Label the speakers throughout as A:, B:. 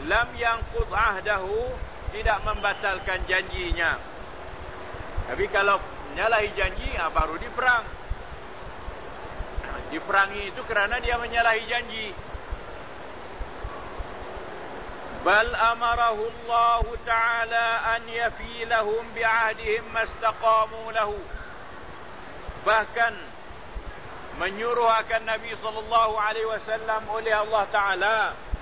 A: lam yanqudh ahdahu, tidak membatalkan janjinya. Tapi kalau menyalahi janji, baru diperang. Diperangi itu kerana dia menyalahi janji. Bal amarahu Allah Ta'ala an yafi lahum bi'ahdihim mastaqamu lahu. Bahkan menyuruh akan Nabi SAW oleh Allah Ta'ala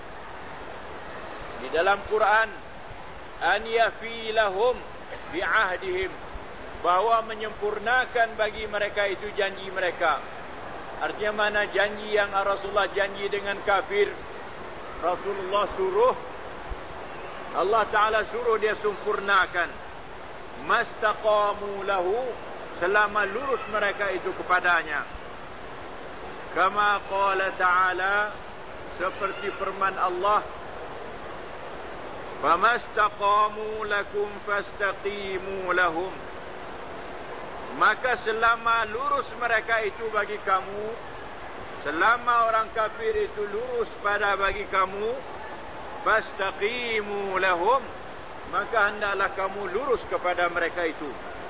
A: di dalam Quran, an yafi lahum bi'ahdihim, bahawa menyempurnakan bagi mereka itu janji mereka. Artinya mana janji yang Rasulullah janji dengan kafir, Rasulullah suruh, Allah Ta'ala suruh dia sempurnakan. Mastaqamu lahu, selama lurus mereka itu kepadanya. Kama qala Ta'ala, seperti firman Allah, famastaqamu lakum fastaqimu lahum. Maka selama lurus mereka itu bagi kamu, selama orang kafir itu lurus pada bagi kamu, fastaqimu lahum, maka hendaklah kamu lurus kepada mereka itu.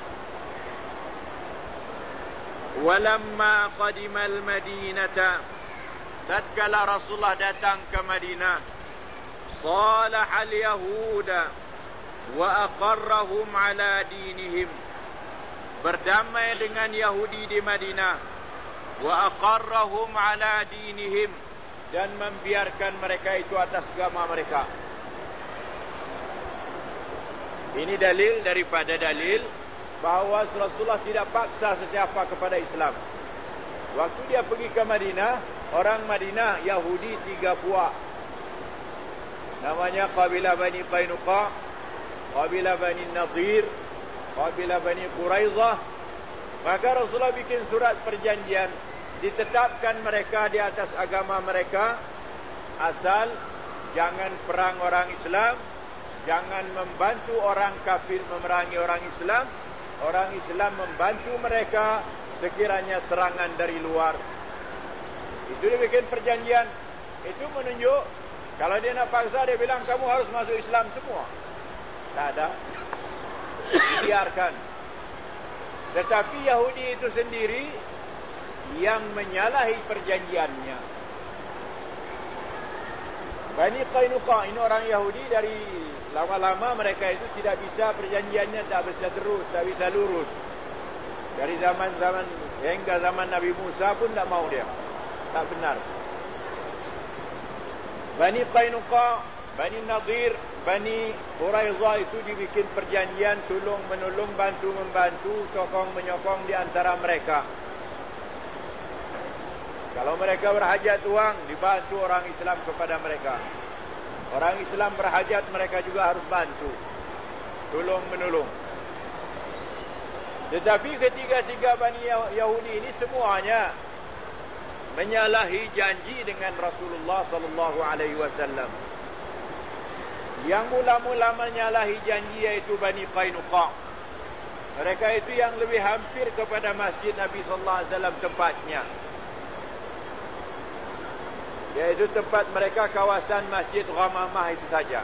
A: Walamma qadimal madinata, tatkala Rasulullah datang ke Madinah, salahal yahuda wa aqarrahum ala dinihim, berdamai dengan Yahudi di Madinah, wa aqarrahum ala dinihim, dan membiarkan mereka itu atas agama mereka. Ini dalil daripada dalil bahawa Rasulullah tidak paksa sesiapa kepada Islam. Waktu dia pergi ke Madinah, orang Madinah Yahudi 3 puak. Namanya Qabilah Bani Qainuqa, Qabilah Bani Nadir, Qabilah Bani Quraizah. Maka Rasulullah bikin surat perjanjian, ditetapkan mereka di atas agama mereka, asal jangan perang orang Islam, jangan membantu orang kafir memerangi orang Islam, orang Islam membantu mereka sekiranya serangan dari luar. Itu dia bikin perjanjian. Itu menunjuk, kalau dia nak paksa, dia bilang kamu harus masuk Islam semua. Tak ada, dibiarkan. Tetapi Yahudi itu sendiri yang menyalahi perjanjiannya. Bani Qainuqa ini orang Yahudi, dari lama-lama mereka itu tidak bisa, perjanjiannya tak bisa terus, tak bisa lurus. Dari zaman-zaman hingga zaman Nabi Musa pun tak mau dia, tak benar. Bani Qainuqa, Bani Nadir, Bani Quraizah itu dibikin perjanjian tolong-menolong, bantu-membantu, sokong-menyokong di antara mereka. Kalau mereka berhajat uang, dibantu orang Islam kepada mereka. Orang Islam berhajat, mereka juga harus bantu, tolong-menolong. Tetapi ketiga-tiga Bani Yahudi ini semuanya menyalahi janji dengan Rasulullah sallallahu alaihi wasallam. Yang mula-mula menyalahi janji yaitu Bani Qainuqa. Mereka itu yang lebih hampir kepada masjid Nabi sallallahu alaihi wasallam tempatnya. Yaitu tempat mereka kawasan Masjid Ghamamah itu saja.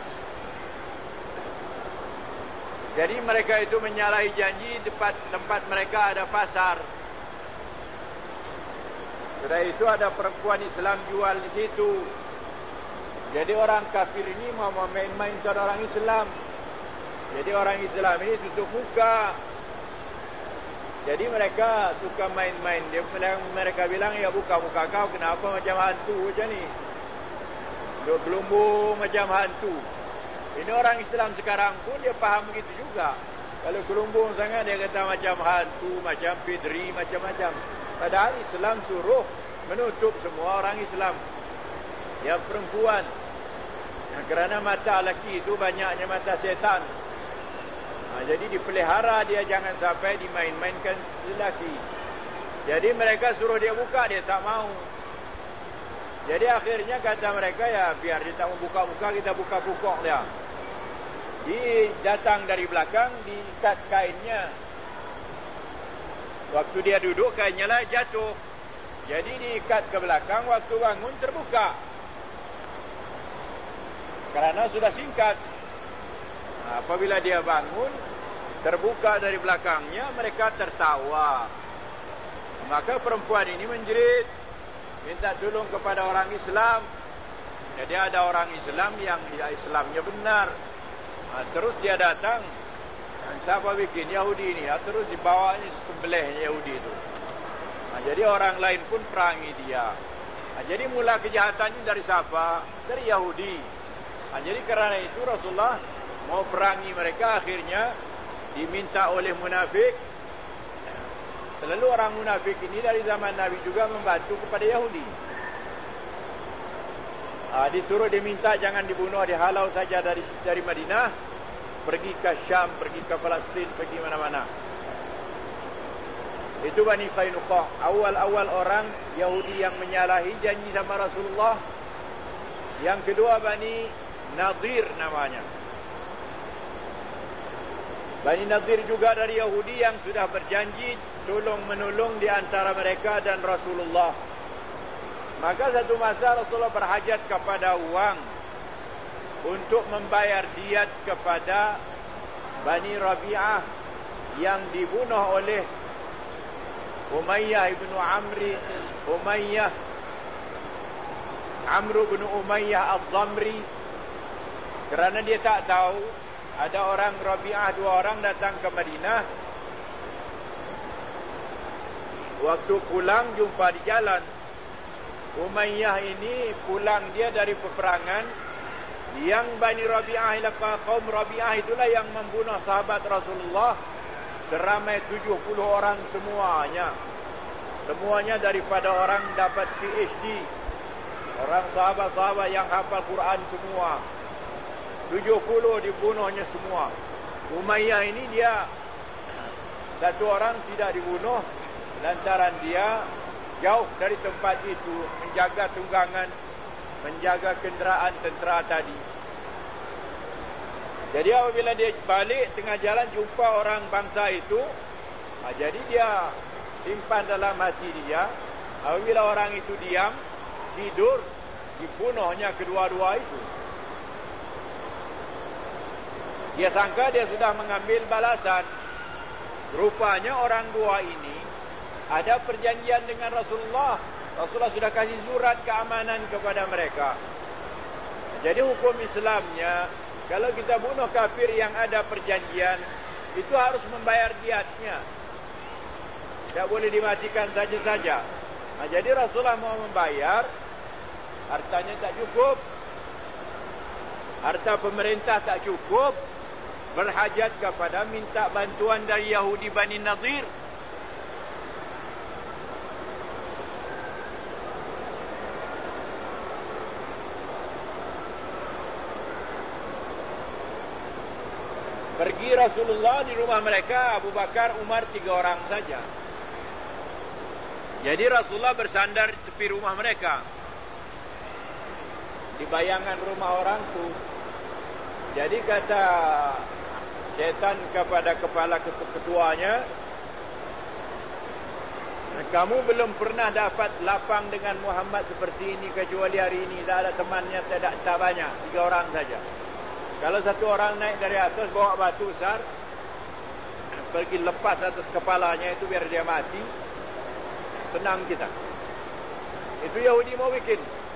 A: Jadi mereka itu menyalahi janji, tempat mereka ada pasar. Sudah itu ada perempuan Islam jual di situ. Jadi orang kafir ini mau main-main ke orang Islam. Jadi orang Islam ini tutup muka. Jadi mereka suka main-main. Mereka bilang, ya buka muka kau, kenapa macam hantu macam ni? Duk gelumbung macam hantu. Ini orang Islam sekarang pun dia faham begitu juga. Kalau gelumbung sangat dia kata macam hantu, macam pidri, macam-macam. Padahal Islam suruh menutup semua orang Islam. Yang perempuan, kerana mata lelaki itu banyaknya mata setan. Jadi dipelihara dia, jangan sampai dimain-mainkan lelaki. Jadi mereka suruh dia buka, dia tak mau. Jadi akhirnya kata mereka, ya biar dia tak mau buka-buka, kita buka kukok dia. Datang dari belakang, diikat kainnya. Waktu dia duduk, kainnya lah jatuh. Jadi diikat ke belakang, waktu bangun terbuka. Kerana sudah singkat. Apabila dia bangun, terbuka dari belakangnya, mereka tertawa. Maka perempuan ini menjerit, minta tolong kepada orang Islam. Jadi ada orang Islam yang Islamnya benar. Terus dia datang, siapa bikin Yahudi ini? Terus dibawanya sembelihnya Yahudi itu. Jadi orang lain pun perangi dia. Jadi mula kejahatannya dari siapa? Dari Yahudi. Jadi kerana itu Rasulullah mau perangi mereka, akhirnya diminta oleh munafik. Selalu orang munafik ini dari zaman Nabi juga membantu kepada Yahudi. Disuruh diminta jangan dibunuh, dihalau saja dari Madinah, pergi ke Syam, pergi ke Palestin, pergi mana-mana. Itu Bani Qainuqa, awal-awal orang Yahudi yang menyalahi janji sama Rasulullah. Yang kedua Bani Nadir namanya. Bani Nadir juga dari Yahudi yang sudah berjanji tolong-menolong di antara mereka dan Rasulullah. Maka satu masa Rasulullah berhajat kepada uang untuk membayar diat kepada Bani Rabi'ah yang dibunuh oleh Umayyah ibn Amr bin Umayyah Al-Dhamri. Kerana dia tak tahu ada orang Rabi'ah, 2 orang datang ke Madinah. Waktu pulang jumpa di jalan. Umayyah ini pulang dia dari peperangan yang Bani Rabi'ah, kaum Rabi'ah itulah yang membunuh sahabat Rasulullah seramai 70 orang semuanya. Semuanya daripada orang dapat PhD, orang sahabat-sahabat yang hafal Quran semua. 70 dibunuhnya semua. Umayyah ini dia satu orang tidak dibunuh lantaran dia jauh dari tempat itu, menjaga tunggangan, menjaga kenderaan tentera tadi. Jadi apabila dia balik tengah jalan jumpa orang bangsa itu, jadi dia simpan dalam hati dia. Apabila orang itu diam, tidur, dibunuhnya kedua-dua itu. Dia sangka dia sudah mengambil balasan. Rupanya orang 2 ini ada perjanjian dengan Rasulullah. Rasulullah sudah kasih surat keamanan kepada mereka. Jadi hukum Islamnya, kalau kita bunuh kafir yang ada perjanjian, itu harus membayar diatnya. Tak boleh dimatikan saja-saja. Jadi Rasulullah mau membayar, hartanya tak cukup, harta pemerintah tak cukup, berhajat kepada minta bantuan dari Yahudi Bani Nadir. Pergi Rasulullah di rumah mereka, Abu Bakar, Umar, 3 orang saja. Jadi Rasulullah bersandar di tepi rumah mereka, di bayangan rumah orang tu. Jadi kata syaitan kepada kepala ketuanya, kamu belum pernah dapat lapang dengan Muhammad seperti ini kecuali hari ini. Tak ada temannya, tak banyak, 3 orang saja. Kalau satu orang naik dari atas bawa batu besar, pergi lepas atas kepalanya itu biar dia mati, senang kita. Itu Yahudi mau bikin.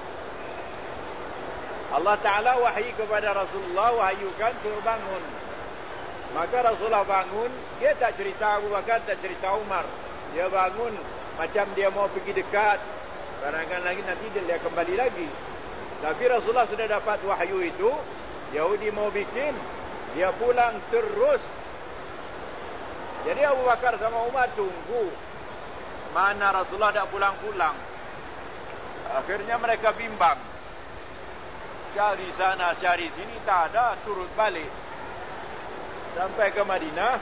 A: Allah Ta'ala wahyi kepada Rasulullah, wahyukan suruh bangun. Maka Rasulullah bangun, dia tak cerita Abu Bakar, tak cerita Umar. Dia bangun macam dia mau pergi dekat, barangkali lagi nanti dia kembali lagi. Tapi Rasulullah sudah dapat wahyu itu. Yahudi mau bikin, dia pulang terus. Jadi Abu Bakar sama Umar tunggu mana Rasulullah tak pulang-pulang. Akhirnya mereka bimbang, cari sana cari sini, tak ada, turut balik. Sampai ke Madinah,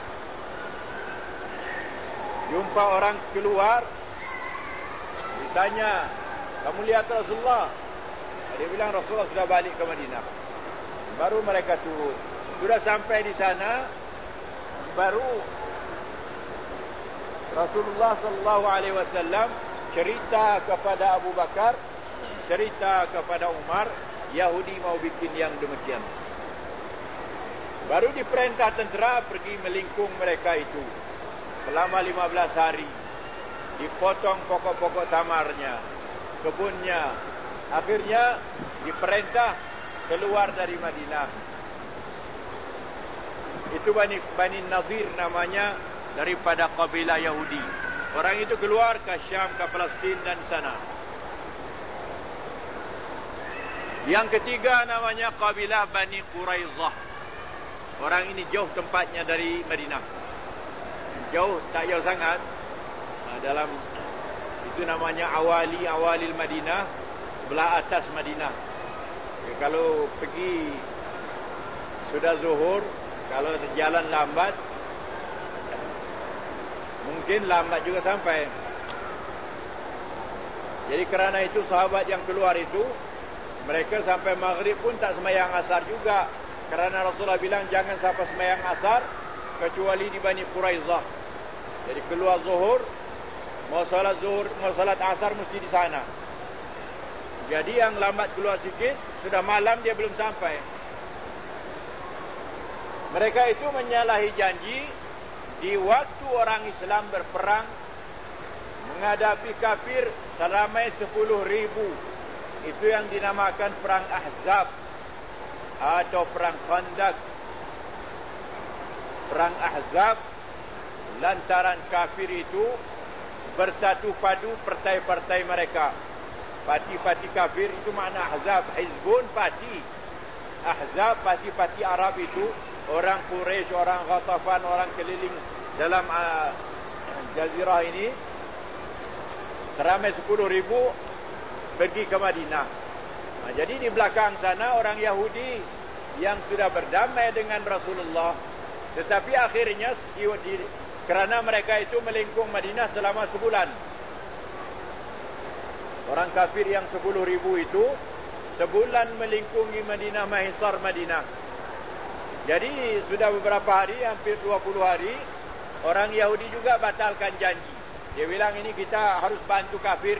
A: jumpa orang keluar, ditanya, kamu lihat Rasulullah? Dia bilang Rasulullah sudah balik ke Madinah. Baru mereka turun. Sudah sampai di sana, baru Rasulullah SAW cerita kepada Abu Bakar, cerita kepada Umar, Yahudi mau bikin yang demikian. Baru diperintah tentera pergi melingkung mereka itu selama 15 hari. Dipotong pokok-pokok tamarnya, kebunnya. Akhirnya diperintah keluar dari Madinah. Itu Bani Nadir namanya, daripada kabilah Yahudi. Orang itu keluar ke Syam, ke Palestin dan sana. Yang ketiga namanya kabilah Bani Quraizah. Orang ini jauh tempatnya dari Madinah. Jauh, tak jauh sangat. Dalam itu namanya awalil Madinah, sebelah atas Madinah. Kalau pergi sudah zuhur, kalau jalan lambat, mungkin lambat juga sampai. Jadi kerana itu sahabat yang keluar itu, mereka sampai maghrib pun tak sembahyang asar juga. Kerana Rasulullah bilang jangan sampai sembahyang asar kecuali di Bani Quraizah. Jadi keluar zuhur, mau salat asar mesti di sana. Jadi yang lambat keluar sikit, sudah malam dia belum sampai. Mereka itu menyalahi janji di waktu orang Islam berperang menghadapi kafir seramai 10,000. Itu yang dinamakan perang Ahzab atau perang Khandaq. Perang Ahzab lantaran kafir itu bersatu padu partai-partai mereka. Parti-parti kafir itu makna Ahzab. Hizbun parti. Ahzab parti-parti Arab itu, orang Quraisy, orang Ghatafan, orang keliling dalam jazirah ini, seramai 10,000 pergi ke Madinah. Jadi di belakang sana orang Yahudi yang sudah berdamai dengan Rasulullah, tetapi akhirnya kerana mereka itu melingkung Madinah selama sebulan. Orang kafir yang 10,000 itu sebulan melingkungi Madinah, menghisar Madinah. Jadi sudah beberapa hari, hampir 20 hari, orang Yahudi juga batalkan janji. Dia bilang ini kita harus bantu kafir.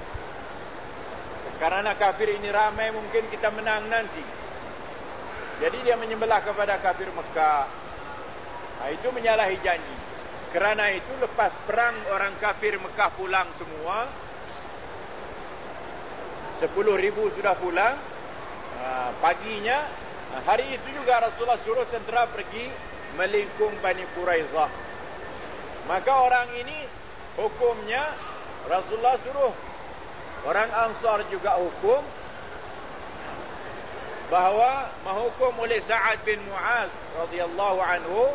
A: Karena kafir ini ramai, mungkin kita menang nanti. Jadi dia menyembelah kepada kafir Mekah. Itu menyalahi janji. Kerana itu lepas perang orang kafir Mekah pulang semua. 10,000 sudah pulang. Paginya, hari itu juga Rasulullah suruh tentera pergi melingkung Bani Quraizah. Maka orang ini hukumnya Rasulullah suruh orang Ansar juga hukum bahawa menghukum oleh Sa'ad bin Mu'az radhiyallahu anhu,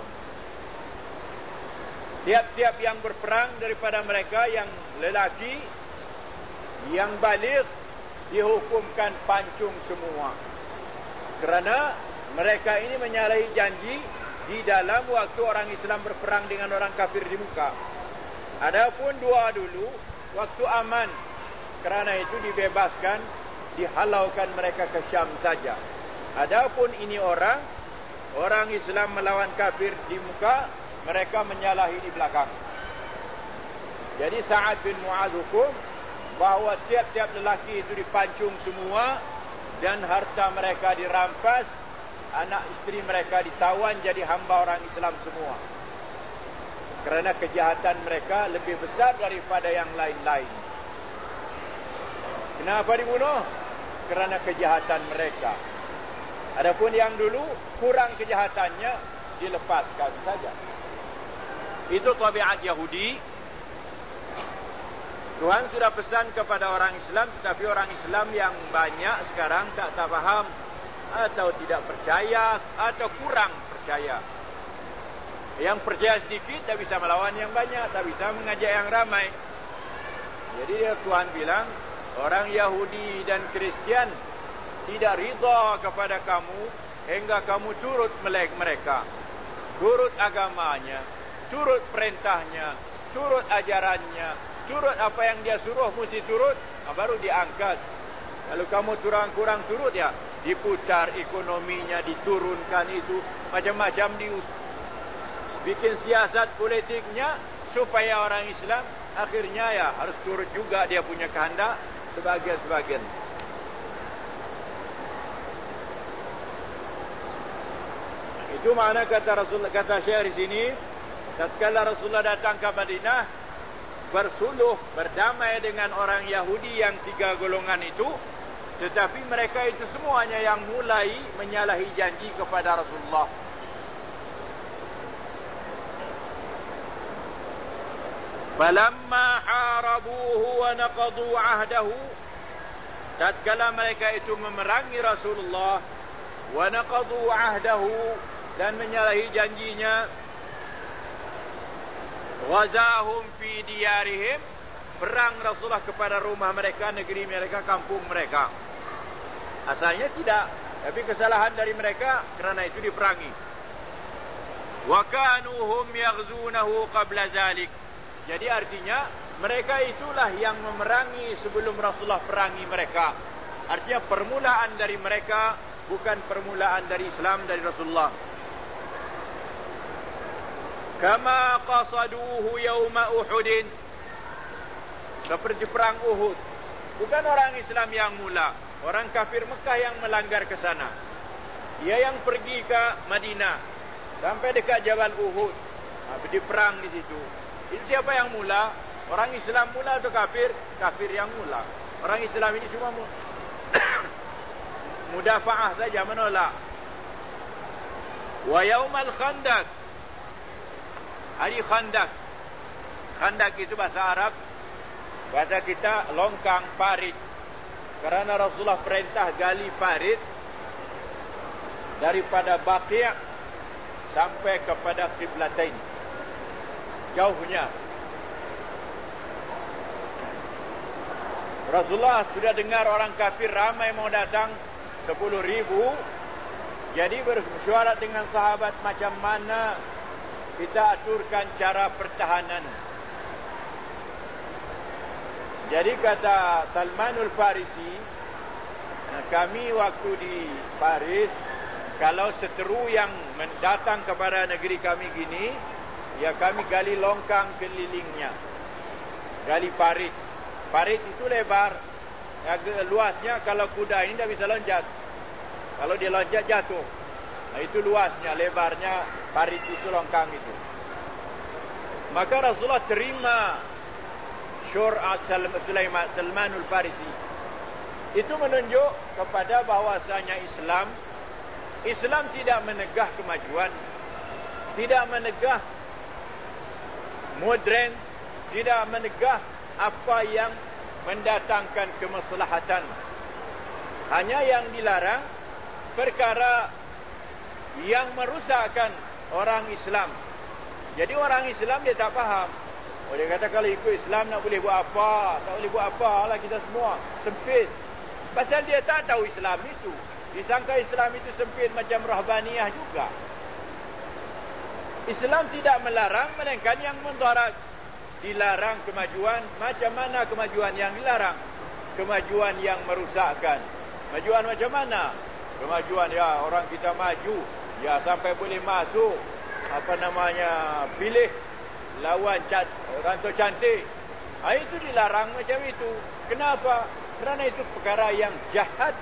A: tiap-tiap yang berperang daripada mereka yang lelaki yang baligh dihukumkan pancung semua. Kerana mereka ini menyalahi janji di dalam waktu orang Islam berperang dengan orang kafir di muka. Adapun dua dulu waktu aman, kerana itu dibebaskan, dihalaukan mereka ke Syam saja. Adapun ini orang Islam melawan kafir di muka, mereka menyalahi di belakang. Jadi Sa'ad bin Mu'az hukum bahawa tiap-tiap lelaki itu dipancung semua dan harta mereka dirampas, anak isteri mereka ditawan jadi hamba orang Islam semua. Kerana kejahatan mereka lebih besar daripada yang lain-lain. Kenapa dibunuh? Kerana kejahatan mereka. Adapun yang dulu kurang kejahatannya, dilepaskan saja. Itu tabiat Yahudi. Tuhan sudah pesan kepada orang Islam, tetapi orang Islam yang banyak sekarang tak faham atau tidak percaya atau kurang percaya. Yang percaya sedikit tak bisa melawan yang banyak, tak bisa mengajak yang ramai. Jadi Tuhan bilang, orang Yahudi dan Kristian tidak rida kepada kamu hingga kamu turut melek mereka, turut agamanya, turut perintahnya, turut ajarannya, turut apa yang dia suruh mesti turut, baru diangkat. Kalau kamu kurang turut, ya diputar ekonominya, diturunkan, itu macam-macam, bikin siasat politiknya supaya orang Islam akhirnya ya harus turut juga dia punya kehendak sebagian-sebagian. Itu makna kata Syekh di sini, tatkala Rasulullah datang ke Madinah, bersuluh, berdamai dengan orang Yahudi yang 3 golongan itu, tetapi mereka itu semuanya yang mulai menyalahi janji kepada Rasulullah. Falamma harabuhu wa naqadu ahdahu, tatkala mereka itu memerangi Rasulullah, wa naqadu ahdahu, dan menyalahi janjinya, wazahum fi diyarihim, perang Rasulullah kepada rumah mereka, negeri mereka, kampung mereka. Asalnya tidak, tapi kesalahan dari mereka, kerana itu diperangi. Wa kanu hum yaghzunahu qabla zalik. Jadi artinya mereka itulah yang memerangi sebelum Rasulullah perangi mereka. Artinya permulaan dari mereka, bukan permulaan dari Islam, dari Rasulullah. Kama qasaduhu yawma Uhudin, seperti perang Uhud. Bukan orang Islam yang mula, orang kafir Mekah yang melanggar ke sana. Dia yang pergi ke Madinah sampai dekat Jabal Uhud, diperang di situ. Itu siapa yang mula? Orang Islam mula atau kafir? Kafir yang mula. Orang Islam ini cuma mudafa'ah saja, menolak. Wa yaumal khandaq, hari Khandak. Khandak itu bahasa Arab, bahasa kita longkang, parit. Kerana Rasulullah perintah gali parit daripada Baqi' sampai kepada Qiblatain, jauhnya. Rasulullah sudah dengar orang kafir ramai mau datang, 10,000. Jadi bersyuarat dengan sahabat macam mana kita aturkan cara pertahanan. Jadi kata Salmanul Farisi, kami waktu di Paris, kalau seteru yang mendatang kepada negeri kami gini, ya kami gali longkang kelilingnya, gali parit. Parit itu lebar, luasnya kalau kuda ini tidak bisa loncat. Kalau dia loncat jatuh. Nah, itu luasnya, lebarnya parit itu, longkang itu. Maka Rasulullah terima syur'at Salmanul Farisi. Itu menunjuk kepada bahwasanya Islam tidak menegah kemajuan, tidak menegah modern, tidak menegah apa yang mendatangkan kemaslahatan. Hanya yang dilarang perkara yang merusakkan orang Islam. Jadi orang Islam dia tak faham. Dia kata kalau ikut Islam nak boleh buat apa, tak boleh buat apa lah, kita semua sempit. Pasal dia tak tahu Islam itu. Disangka Islam itu sempit macam rahbaniyah juga. Islam tidak melarang, melainkan yang mendarat. Dilarang kemajuan. Macam mana kemajuan yang dilarang? Kemajuan yang merusakkan. Kemajuan macam mana? Kemajuan ya orang kita maju, ya sampai boleh masuk pilih lawan rantau cantik. Itu dilarang macam itu. Kenapa? Kerana itu perkara yang jahat.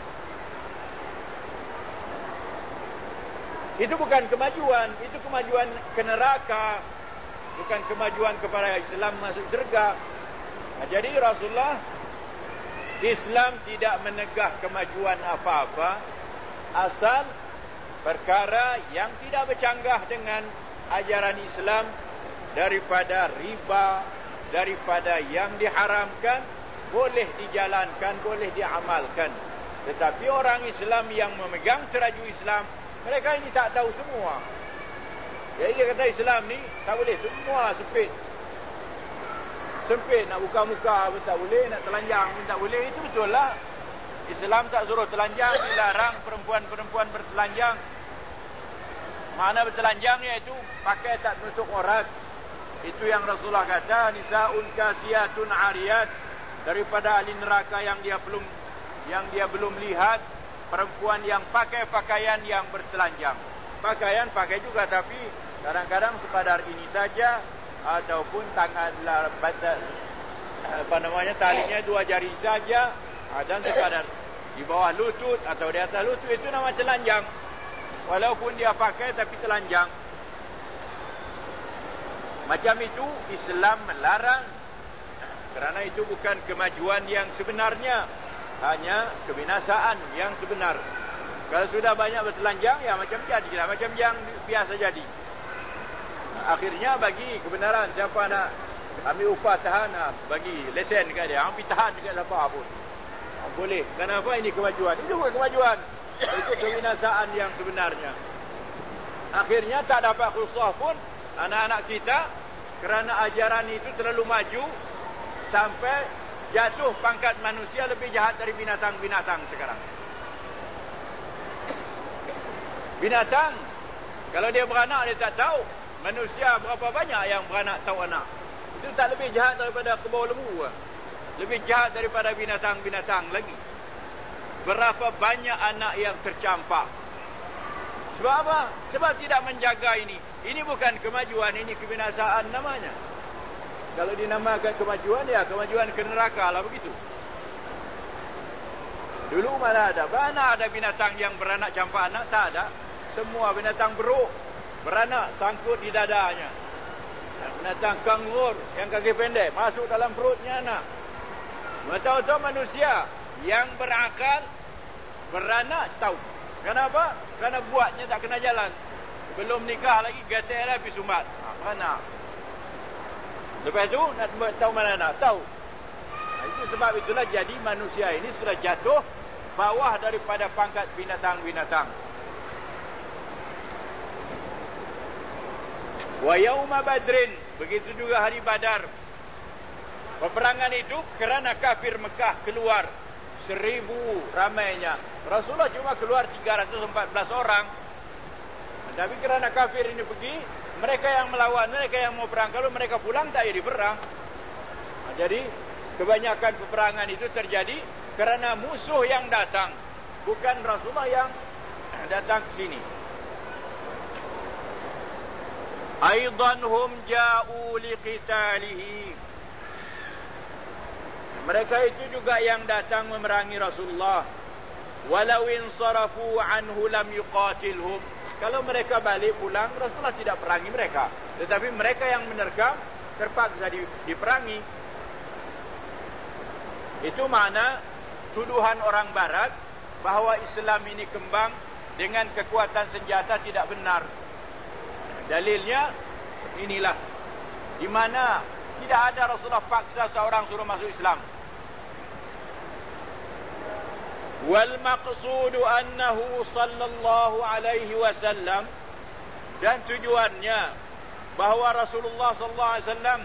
A: Itu bukan kemajuan, itu kemajuan ke neraka, bukan kemajuan kepada Islam masuk syurga. Jadi Rasulullah, Islam tidak menegah kemajuan apa-apa, asal perkara yang tidak bercanggah dengan ajaran Islam, daripada riba, daripada yang diharamkan, boleh dijalankan, boleh diamalkan. Tetapi orang Islam yang memegang teraju Islam, mereka ini tak tahu semua. Jadi dia kata Islam ni tak boleh, semua sempit. Sempit, nak buka muka pun tak boleh, nak telanjang pun tak boleh. Itu betul lah. Islam tak suruh telanjang, dilarang perempuan-perempuan bertelanjang. Mana bertelanjang iaitu pakai tak tutup aurat. Itu yang Rasulullah kata, nisaun kasiyatun ariyat, daripada ahli neraka yang dia belum lihat, perempuan yang pakai pakaian yang bertelanjang. Pakaian pakai juga, tapi kadang-kadang sekadar ini saja, ataupun talinya 2 jari saja, dan sekadar di bawah lutut atau di atas lutut, itu nama telanjang. walaupun dia pakai tapi telanjang. Macam itu Islam melarang. Kerana itu bukan kemajuan yang sebenarnya, hanya kebinasaan yang sebenar. Kalau sudah banyak bertelanjang, ya macam jadilah, macam yang biasa jadi. Akhirnya bagi kebenaran, siapa nak ambil upah tahan, bagi lesen dekat dia, ambil tahan dekat siapa pun boleh. Kenapa? Ini kemajuan. Itu bukan kemajuan, itu kebinasaan yang sebenarnya. Akhirnya tak dapat khusah pun anak-anak kita, kerana ajaran itu terlalu maju sampai jatuh pangkat manusia lebih jahat dari binatang-binatang sekarang. Binatang, kalau dia beranak, dia tak tahu. Manusia berapa banyak yang beranak tahu anak. Itu tak lebih jahat daripada kerbau lembu. Lebih jahat daripada binatang-binatang lagi. Berapa banyak anak yang tercampak. Sebab apa? Sebab tidak menjaga ini. Ini bukan kemajuan, ini kebinasaan namanya. Kalau dinamakan kemajuan, ya kemajuan ke neraka lah begitu. Dulu mana ada? Mana ada binatang yang beranak campak anak? Tak ada. Semua binatang beruk, beranak, sangkut di dadanya. Binatang kangur yang kaki pendek, masuk dalam perutnya anak. Tahu-tahu manusia yang berakal, beranak tahu. Kenapa? Kerana buatnya tak kena jalan. Belum nikah lagi, gatal lah pergi sumbat. Beranak. Lepas tu nak tahu mana nak tahu. Itu sebab itulah jadi manusia ini sudah jatuh bawah daripada pangkat binatang-binatang. Wa yauma badrin, begitu juga hari Badar. Peperangan itu kerana kafir Mekah keluar 1000 ramainya. Rasulullah cuma keluar 314 orang. Tapi kerana kafir ini pergi, mereka yang melawan, mereka yang mau perang. Kalau mereka pulang tak jadi perang. Jadi kebanyakan peperangan itu terjadi kerana musuh yang datang, bukan Rasulullah yang datang ke sini. Aidan hum ja'u liqitalihi. Mereka itu juga yang datang memerangi Rasulullah. Walau insarafu anhu lam yuqatilhum. Kalau mereka balik pulang, Rasulullah tidak perangi mereka. Tetapi mereka yang menerkam terpaksa diperangi. Itu makna tuduhan orang Barat bahawa Islam ini kembang dengan kekuatan senjata tidak benar. Dalilnya inilah, di mana tidak ada Rasulullah paksa seorang suruh masuk Islam. Wal maqsudu annahu sallallahu alaihi wasallam, dan tujuannya bahawa Rasulullah sallallahu alaihi wasallam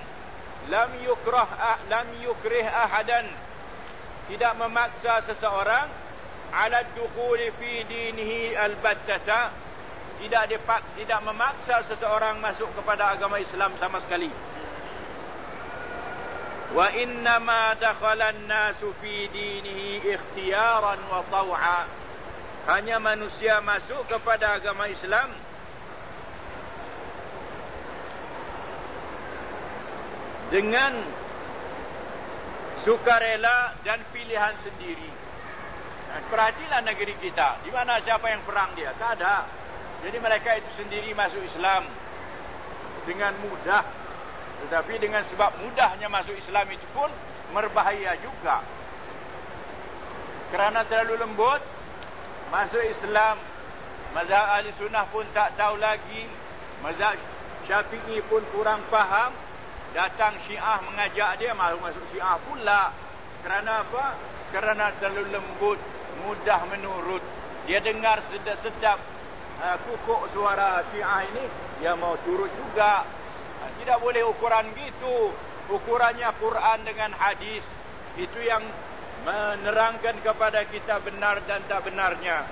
A: lam yukrih ahadan, tidak memaksa seseorang ala dukhuli fi dinihi albattata, tidak memaksa seseorang masuk kepada agama Islam sama sekali. Wa innama dakhala an-nasu fi dinihi ikhtiyaran wa taw'a. Hanya manusia masuk kepada agama Islam dengan sukarela dan pilihan sendiri. Perhatilah negeri kita, di mana siapa yang perang dia? Tak ada. Jadi mereka itu sendiri masuk Islam dengan mudah. Tetapi dengan sebab mudahnya masuk Islam itu pun berbahaya juga. Kerana terlalu lembut masuk Islam, mazhab ahli sunnah pun tak tahu lagi, mazhab Syafi'i pun kurang faham. Datang Syiah mengajak dia masuk Syiah pula. Kerana apa? Kerana terlalu lembut, mudah menurut. Dia dengar sedap-sedap kukuk suara Syiah ini, dia mau turut juga. Tidak boleh ukuran gitu. Ukurannya Quran dengan hadis. Itu yang menerangkan kepada kita benar dan tak benarnya.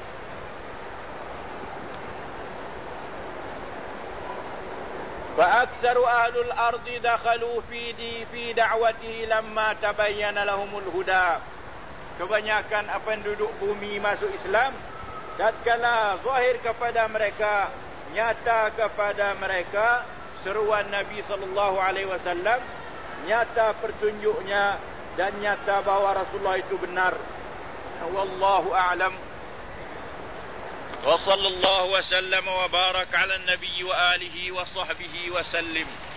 A: Fa aktsaru ahlul ardi dakhalu fi da'watihi lamma tabayyana lahumul huda. Kebanyakan penduduk bumi masuk Islam tatkala zahir kepada mereka, nyata kepada mereka seruan Nabi sallallahu alaihi wasallam, nyata petunjuknya dan nyata bahawa Rasulullah itu benar. Wallahu a'lam. وصلى الله وسلم وبارك على النبي وآله وصحبه وسلم.